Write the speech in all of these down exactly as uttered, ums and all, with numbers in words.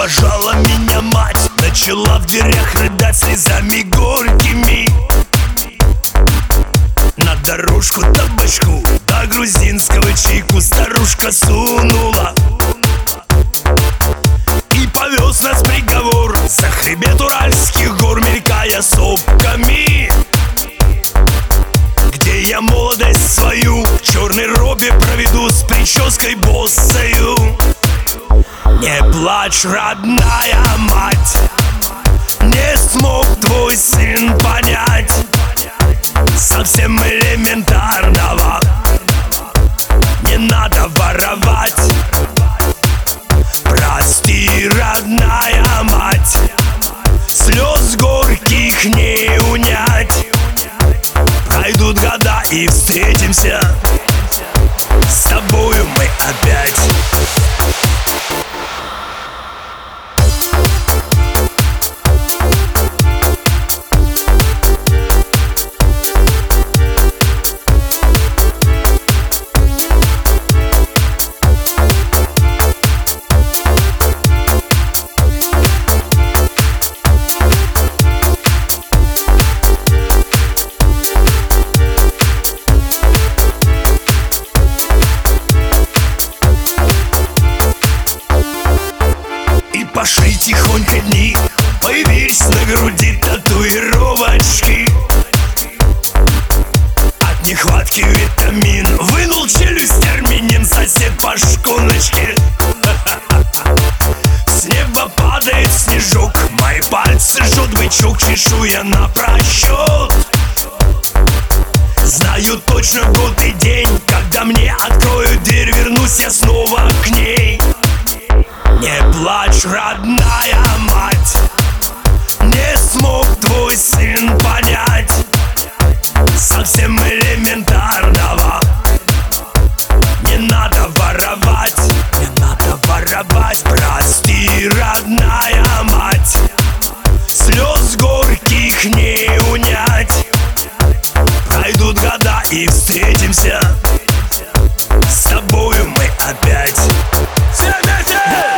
провожала меня мать, начала в дверях рыдать слезами горькими. На дорожку табачку до грузинского чайку старушка сунула и повез нас приговор за хребет уральских гор, мелькая сопками. Где я молодость свою в черной робе проведу с прической боссою. Не плачь, родная мать, не смог твой сын понять совсем элементарного. Не надо воровать. Прости, родная мать, слез горьких не унять. Пройдут года и встретимся с тобою мы опять. Пошли тихонько дни, появились на груди татуировочки. От нехватки витамин вынул челюсть армянин сосед по шконочке. С неба падает снежок, мои пальцы жжет бычок, чешуя на просчет. Знаю точно год и день, когда мне откроют дверь, вернусь я снова к ней. Не плачь, родная мать, не смог твой сын понять совсем элементарного. Не надо воровать, не надо воровать. Прости, родная мать, слез горьких не унять. Пройдут года и встретимся с тобою мы опять. Все вместе!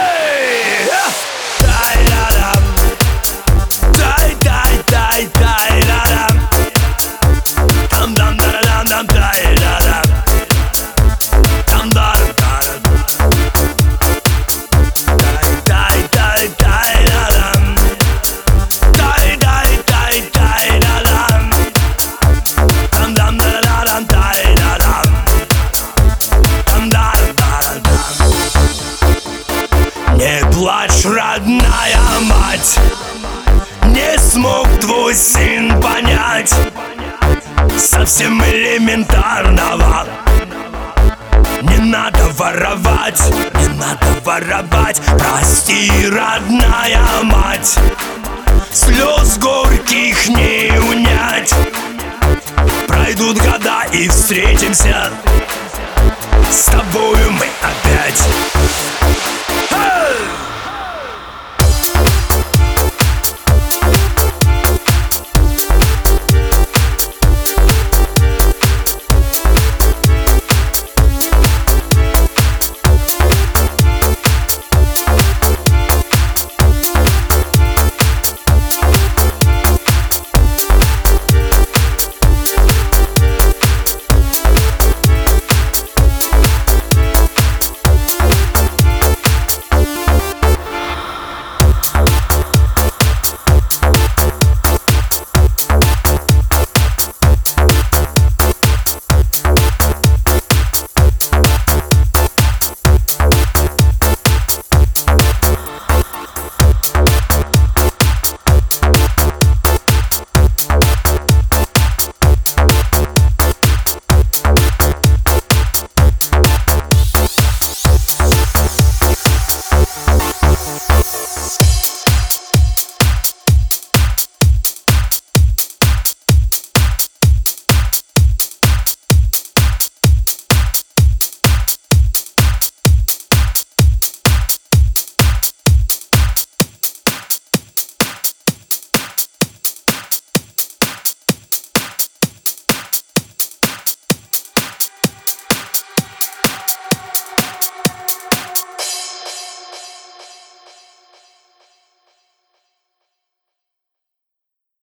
Не плачь, родная мать, не смог твой сын понять совсем элементарного. Не надо воровать, не надо воровать. Прости, родная мать, слез горьких не унять. Пройдут года и встретимся